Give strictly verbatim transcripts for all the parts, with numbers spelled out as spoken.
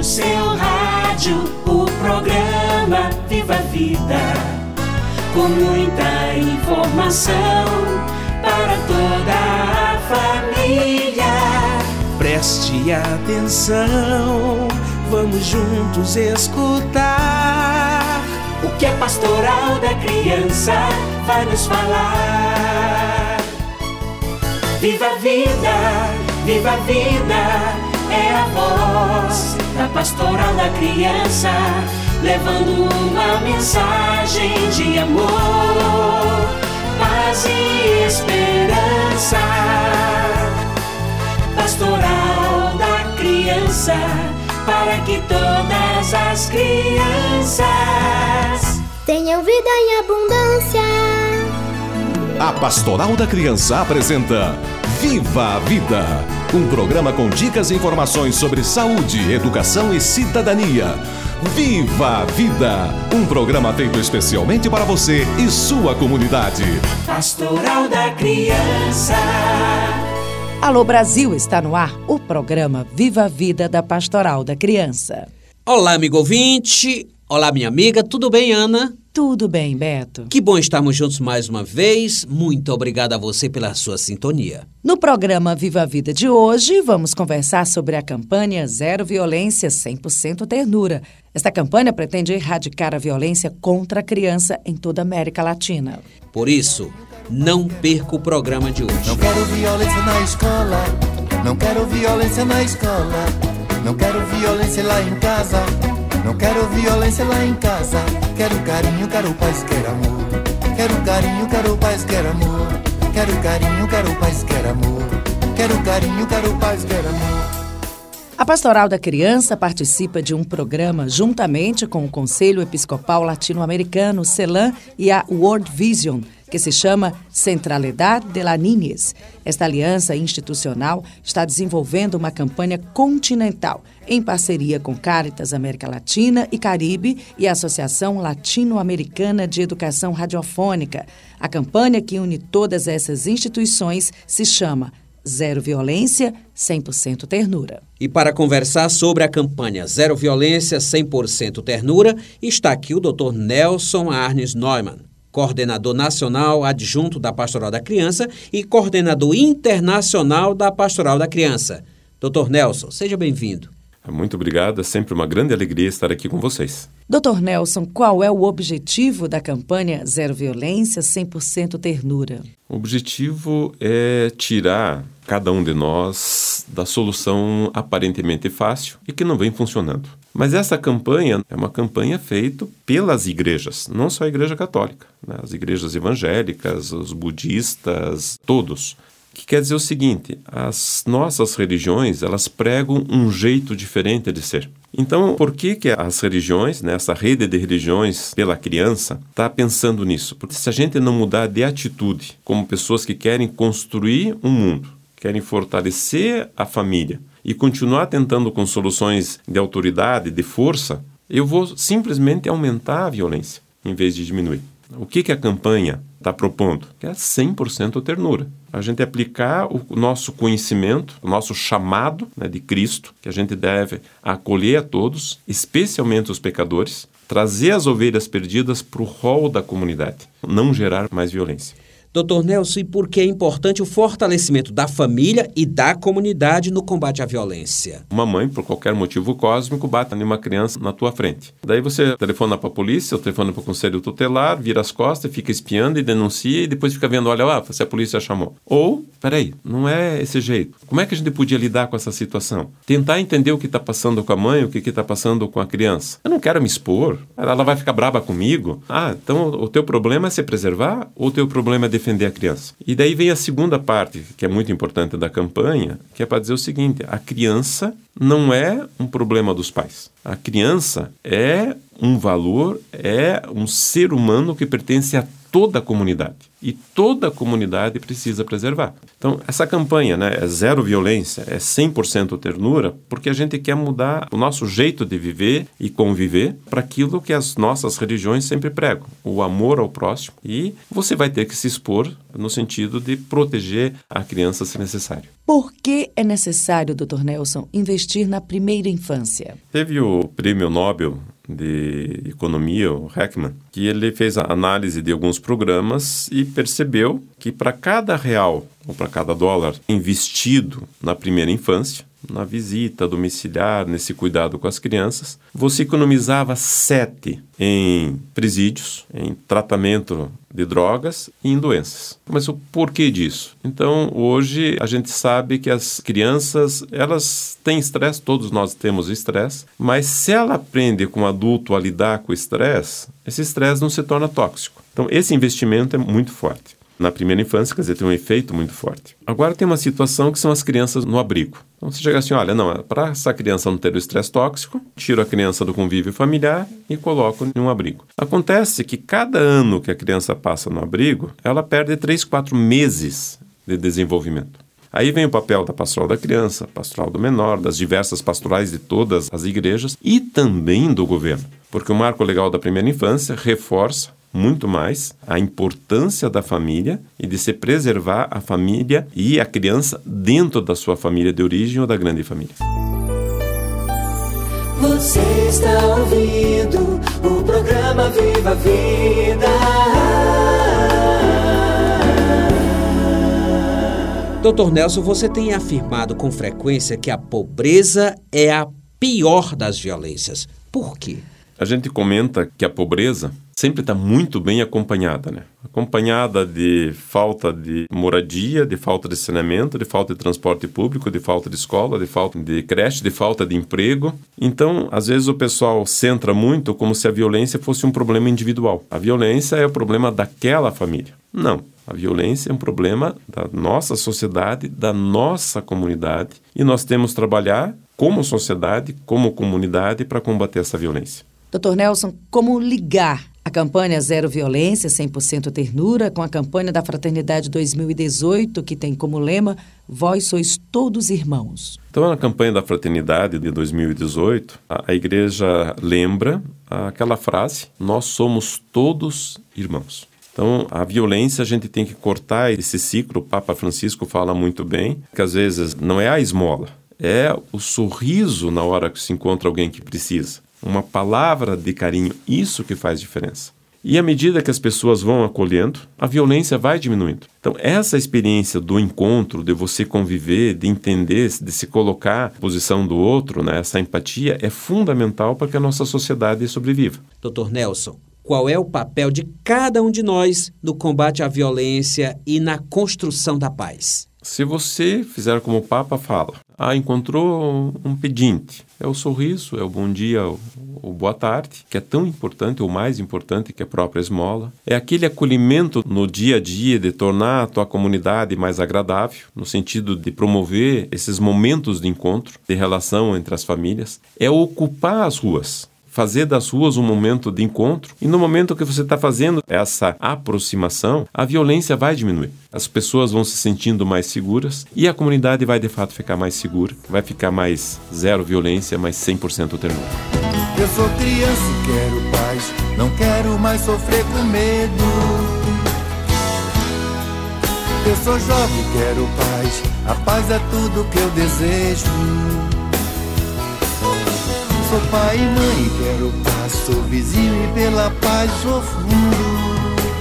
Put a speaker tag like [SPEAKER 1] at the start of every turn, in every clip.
[SPEAKER 1] no seu rádio o programa Viva a Vida, com muita informação para toda a família.
[SPEAKER 2] Preste atenção, vamos juntos escutar
[SPEAKER 1] o que a Pastoral da Criança vai nos falar. Viva a vida, viva a vida, é a voz da Pastoral da Criança, levando uma mensagem de amor, paz e esperança. Pastoral da Criança, para que todas as crianças
[SPEAKER 3] tenham vida em abundância.
[SPEAKER 4] A Pastoral da Criança apresenta Viva a Vida, um programa com dicas e informações sobre saúde, educação e cidadania. Viva a Vida, um programa feito especialmente para você e sua comunidade.
[SPEAKER 1] Pastoral da Criança.
[SPEAKER 5] Alô Brasil, está no ar o programa Viva a Vida da Pastoral da Criança.
[SPEAKER 6] Olá, amigo ouvinte. Olá, minha amiga. Tudo bem, Ana?
[SPEAKER 5] Tudo bem, Beto.
[SPEAKER 6] Que bom estarmos juntos mais uma vez. Muito obrigado a você pela sua sintonia.
[SPEAKER 5] No programa Viva a Vida de hoje, vamos conversar sobre a campanha Zero Violência, cem por cento Ternura. Esta campanha pretende erradicar a violência contra a criança em toda a América Latina.
[SPEAKER 6] Por isso, não perca o programa de hoje.
[SPEAKER 7] Não quero violência na escola, não quero violência na escola, não quero violência lá em casa, não quero violência lá em casa. Quero carinho, quero paz, quero amor. Quero carinho, quero paz, quero amor. Quero carinho, quero paz, quero amor. Quero carinho, quero paz, quero amor.
[SPEAKER 5] A Pastoral da Criança participa de um programa juntamente com o Conselho Episcopal Latino-Americano, CELAM, e a World Vision, que se chama Centralidad de la Niñez. Esta aliança institucional está desenvolvendo uma campanha continental em parceria com Caritas América Latina e Caribe e a Associação Latino-Americana de Educação Radiofônica. A campanha que une todas essas instituições se chama Zero Violência, cem por cento Ternura.
[SPEAKER 6] E para conversar sobre a campanha Zero Violência, cem por cento Ternura, está aqui o doutor Nelson Arnes Neumann, coordenador nacional adjunto da Pastoral da Criança e coordenador internacional da Pastoral da Criança. doutor Nelson, seja bem-vindo.
[SPEAKER 8] Muito obrigado, é sempre uma grande alegria estar aqui com vocês.
[SPEAKER 5] doutor Nelson, qual é o objetivo da campanha Zero Violência, cem por cento Ternura?
[SPEAKER 8] O objetivo é tirar cada um de nós da solução aparentemente fácil e que não vem funcionando. Mas essa campanha é uma campanha feita pelas igrejas, não só a Igreja Católica, né? As igrejas evangélicas, os budistas, todos. Que quer dizer o seguinte, as nossas religiões, elas pregam um jeito diferente de ser. Então, por que que as religiões, né, essa rede de religiões pela criança, está pensando nisso? Porque se a gente não mudar de atitude, como pessoas que querem construir um mundo, querem fortalecer a família e continuar tentando com soluções de autoridade, de força, eu vou simplesmente aumentar a violência, em vez de diminuir. O que que a campanha está propondo? Que é cem por cento ternura. A gente aplicar o nosso conhecimento, o nosso chamado, né, de Cristo, que a gente deve acolher a todos, especialmente os pecadores, trazer as ovelhas perdidas para o rol da comunidade, não gerar mais violência.
[SPEAKER 6] doutor Nelson, e por que é importante o fortalecimento da família e da comunidade no combate à violência?
[SPEAKER 8] Uma mãe, por qualquer motivo cósmico, bate em uma criança na tua frente. Daí você telefona para a polícia, ou telefona para o conselho tutelar, vira as costas, fica espiando e denuncia e depois fica vendo, olha lá, se a polícia chamou. Ou, peraí, não é esse jeito. Como é que a gente podia lidar com essa situação? Tentar entender o que está passando com a mãe, o que está passando com a criança. Eu não quero me expor, ela vai ficar brava comigo. Ah, então o teu problema é se preservar ou o teu problema é defender a criança? E daí vem a segunda parte, que é muito importante da campanha, que é para dizer o seguinte, a criança não é um problema dos pais. A criança é um valor, é um ser humano que pertence a toda a comunidade. E toda a comunidade precisa preservar. Então, essa campanha, né, é zero violência, é cem por cento ternura, porque a gente quer mudar o nosso jeito de viver e conviver para aquilo que as nossas religiões sempre pregam, o amor ao próximo. E você vai ter que se expor no sentido de proteger a criança se necessário.
[SPEAKER 5] Por que é necessário, doutor Nelson, investir na primeira infância?
[SPEAKER 8] Teve o prêmio Nobel de Economia, o Heckman, que ele fez a análise de alguns programas e percebeu que para cada real ou para cada dólar investido na primeira infância, na visita domiciliar, nesse cuidado com as crianças, você economizava sete em presídios, em tratamento de drogas e em doenças. Mas o porquê disso? Então, hoje a gente sabe que as crianças, elas têm estresse, todos nós temos estresse, mas se ela aprende com o adulto a lidar com o estresse, esse estresse não se torna tóxico. Então, esse investimento é muito forte. Na primeira infância, quer dizer, tem um efeito muito forte. Agora tem uma situação que são as crianças no abrigo. Então você chega assim, olha, não, para essa criança não ter o estresse tóxico, tiro a criança do convívio familiar e coloco em um abrigo. Acontece que cada ano que a criança passa no abrigo, ela perde três, quatro meses de desenvolvimento. Aí vem o papel da pastoral da criança, pastoral do menor, das diversas pastorais de todas as igrejas e também do governo. Porque o Marco Legal da Primeira Infância reforça muito mais a importância da família e de se preservar a família e a criança dentro da sua família de origem ou da grande família.
[SPEAKER 1] Você está ouvindo o programa Viva a Vida.
[SPEAKER 6] doutor Nelson, você tem afirmado com frequência que a pobreza é a pior das violências. Por quê?
[SPEAKER 8] A gente comenta que a pobreza sempre está muito bem acompanhada, né? Acompanhada de falta de moradia, de falta de saneamento, de falta de transporte público, de falta de escola, de falta de creche, de falta de emprego. Então, às vezes o pessoal centra muito como se a violência fosse um problema individual. A violência é o problema daquela família. Não. A violência é um problema da nossa sociedade, da nossa comunidade, e nós temos que trabalhar como sociedade, como comunidade, para combater essa violência.
[SPEAKER 5] doutor Nelson, como ligar a campanha Zero Violência, cem por cento Ternura, com a campanha da Fraternidade dois mil e dezoito, que tem como lema Vós sois todos irmãos?
[SPEAKER 8] Então, na campanha da Fraternidade de dois mil e dezoito, a, a igreja lembra aquela frase, nós somos todos irmãos. Então, a violência, a gente tem que cortar esse ciclo. O Papa Francisco fala muito bem, que às vezes não é a esmola, é o sorriso na hora que se encontra alguém que precisa. Uma palavra de carinho, isso que faz diferença. E à medida que as pessoas vão acolhendo, a violência vai diminuindo. Então, essa experiência do encontro, de você conviver, de entender, de se colocar na posição do outro, né, essa empatia, é fundamental para que a nossa sociedade sobreviva.
[SPEAKER 6] doutor Nelson, qual é o papel de cada um de nós no combate à violência e na construção da paz?
[SPEAKER 8] Se você fizer como o Papa fala, ah, encontrou um pedinte, é o sorriso, é o bom dia, o, o boa tarde, que é tão importante, ou mais importante que a própria esmola. É aquele acolhimento no dia a dia de tornar a tua comunidade mais agradável, no sentido de promover esses momentos de encontro, de relação entre as famílias. É ocupar as ruas. Fazer das ruas um momento de encontro, e no momento que você está fazendo essa aproximação, a violência vai diminuir. As pessoas vão se sentindo mais seguras e a comunidade vai de fato ficar mais segura, vai ficar mais zero violência, mais cem por cento ternura.
[SPEAKER 7] Eu sou criança e quero paz, não quero mais sofrer com medo. Eu sou jovem e quero paz, a paz é tudo que eu desejo. Sou pai e mãe e quero paz, sou vizinho e pela paz sou fundo.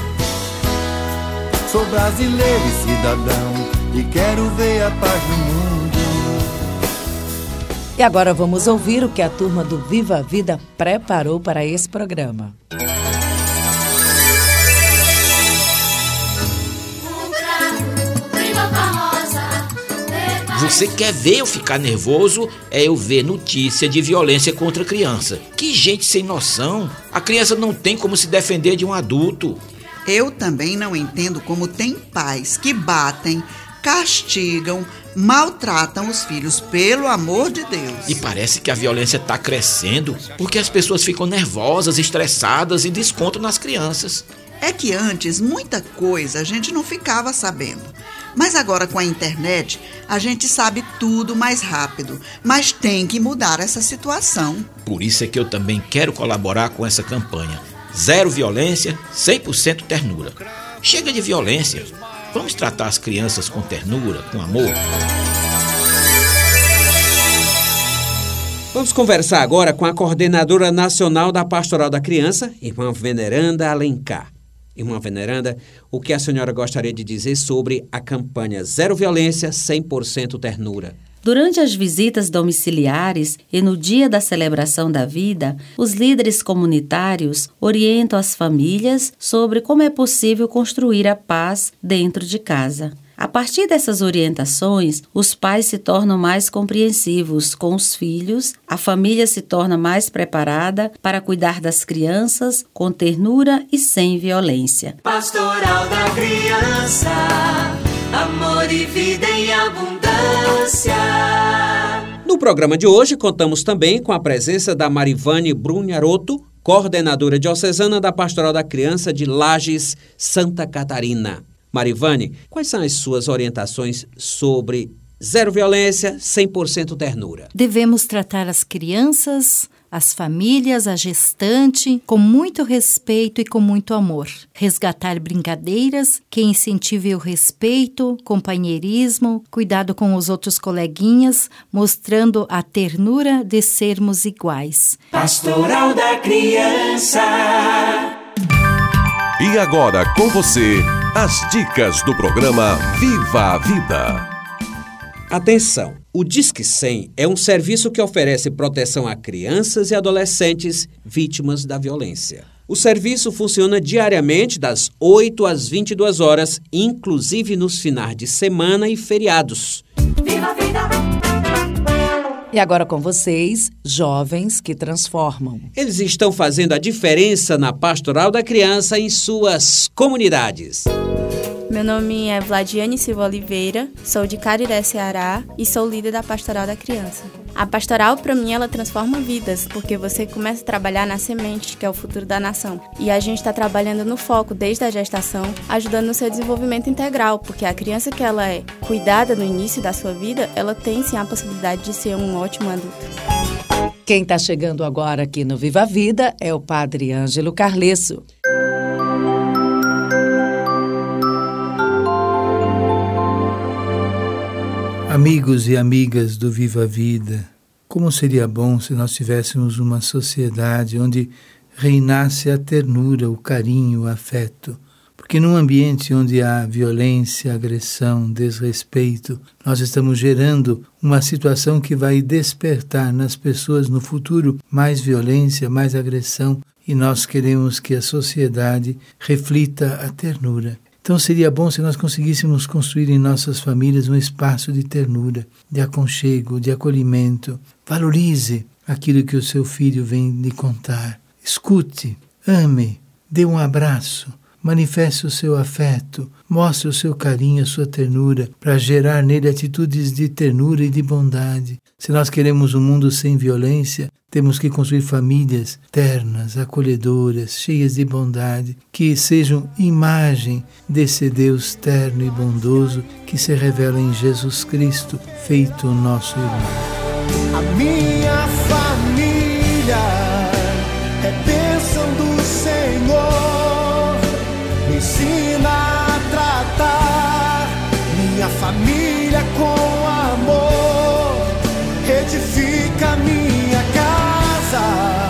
[SPEAKER 7] Sou brasileiro e cidadão e quero ver a paz no mundo.
[SPEAKER 5] E agora vamos ouvir o que a turma do Viva a Vida preparou para esse programa.
[SPEAKER 9] Você quer ver eu ficar nervoso? É eu ver notícia de violência contra a criança. Que gente sem noção! A criança não tem como se defender de um adulto.
[SPEAKER 10] Eu também não entendo como tem pais que batem, castigam, maltratam os filhos, pelo amor de Deus.
[SPEAKER 9] E parece que a violência está crescendo porque as pessoas ficam nervosas, estressadas e descontam nas crianças.
[SPEAKER 10] É que antes muita coisa a gente não ficava sabendo. Mas agora com a internet a gente sabe tudo mais rápido. Mas tem que mudar essa situação.
[SPEAKER 9] Por isso é que eu também quero colaborar com essa campanha. Zero violência, cem por cento ternura. Chega de violência. Vamos tratar as crianças com ternura, com amor.
[SPEAKER 6] Vamos conversar agora com a coordenadora nacional da Pastoral da Criança, irmã Veneranda Alencar. Irmã Veneranda, o que a senhora gostaria de dizer sobre a campanha Zero Violência, cem por cento Ternura?
[SPEAKER 11] Durante as visitas domiciliares e no dia da celebração da vida, os líderes comunitários orientam as famílias sobre como é possível construir a paz dentro de casa. A partir dessas orientações, os pais se tornam mais compreensivos com os filhos, a família se torna mais preparada para cuidar das crianças com ternura e sem violência.
[SPEAKER 1] Pastoral da Criança, amor e vida em abundância.
[SPEAKER 6] No programa de hoje, contamos também com a presença da Marivane Brunharoto, coordenadora diocesana da Pastoral da Criança de Lages, Santa Catarina. Marivane, quais são as suas orientações sobre zero violência, cem por cento ternura?
[SPEAKER 12] Devemos tratar as crianças, as famílias, a gestante, com muito respeito e com muito amor. Resgatar brincadeiras que incentivem o respeito, companheirismo, cuidado com os outros coleguinhas, mostrando a ternura de sermos iguais.
[SPEAKER 1] Pastoral da Criança.
[SPEAKER 4] E agora com você, as dicas do programa Viva a Vida.
[SPEAKER 6] Atenção! O Disque cem é um serviço que oferece proteção a crianças e adolescentes vítimas da violência. O serviço funciona diariamente das oito às vinte e duas horas, inclusive nos finais de semana e feriados.
[SPEAKER 1] Viva a Vida!
[SPEAKER 5] E agora com vocês, jovens que transformam.
[SPEAKER 6] Eles estão fazendo a diferença na Pastoral da Criança em suas comunidades.
[SPEAKER 13] Meu nome é Vladiane Silva Oliveira, sou de Cariré, Ceará e sou líder da Pastoral da Criança. A pastoral, para mim, ela transforma vidas, porque você começa a trabalhar na semente, que é o futuro da nação. E a gente está trabalhando no foco desde a gestação, ajudando no seu desenvolvimento integral, porque a criança que ela é cuidada no início da sua vida, ela tem sim a possibilidade de ser um ótimo adulto.
[SPEAKER 5] Quem está chegando agora aqui no Viva a Vida é o Padre Ângelo Carlesso.
[SPEAKER 14] Amigos e amigas do Viva a Vida, como seria bom se nós tivéssemos uma sociedade onde reinasse a ternura, o carinho, o afeto. Porque num ambiente onde há violência, agressão, desrespeito, nós estamos gerando uma situação que vai despertar nas pessoas no futuro mais violência, mais agressão, e nós queremos que a sociedade reflita a ternura. Então seria bom se nós conseguíssemos construir em nossas famílias um espaço de ternura, de aconchego, de acolhimento. Valorize aquilo que o seu filho vem lhe contar. Escute, ame, dê um abraço, manifeste o seu afeto, mostre o seu carinho, a sua ternura, para gerar nele atitudes de ternura e de bondade. Se nós queremos um mundo sem violência, temos que construir famílias ternas, acolhedoras, cheias de bondade, que sejam imagem desse Deus terno e bondoso que se revela em Jesus Cristo, feito o nosso irmão.
[SPEAKER 15] A minha família é bênção do Senhor, me ensina a tratar minha família com amor, edifica minha casa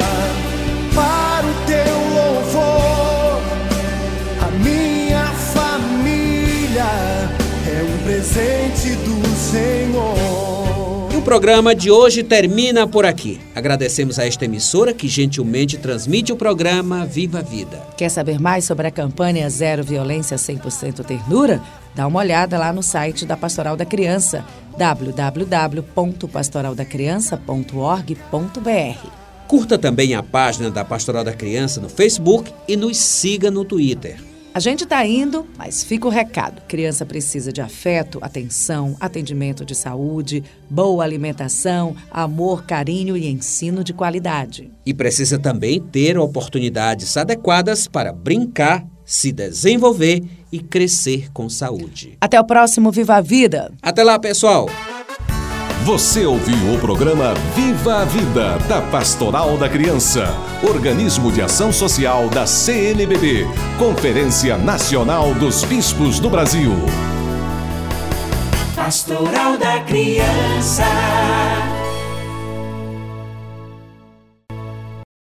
[SPEAKER 15] para o teu louvor. A minha família é um presente do Senhor.
[SPEAKER 6] E o programa de hoje termina por aqui. Agradecemos a esta emissora que gentilmente transmite o programa Viva a Vida.
[SPEAKER 5] Quer saber mais sobre a campanha Zero Violência, cem por cento Ternura? Dá uma olhada lá no site da Pastoral da Criança, w w w ponto pastoral da criança ponto org ponto b r.
[SPEAKER 6] Curta também a página da Pastoral da Criança no Facebook e nos siga no Twitter.
[SPEAKER 5] A gente está indo, mas fica o recado. Criança precisa de afeto, atenção, atendimento de saúde, boa alimentação, amor, carinho e ensino de qualidade.
[SPEAKER 6] E precisa também ter oportunidades adequadas para brincar, se desenvolver e crescer com saúde.
[SPEAKER 5] Até o próximo Viva a Vida.
[SPEAKER 6] Até lá, pessoal.
[SPEAKER 4] Você ouviu o programa Viva a Vida, da Pastoral da Criança, organismo de ação social da C N B B, Conferência Nacional dos Bispos do Brasil.
[SPEAKER 1] Pastoral da Criança.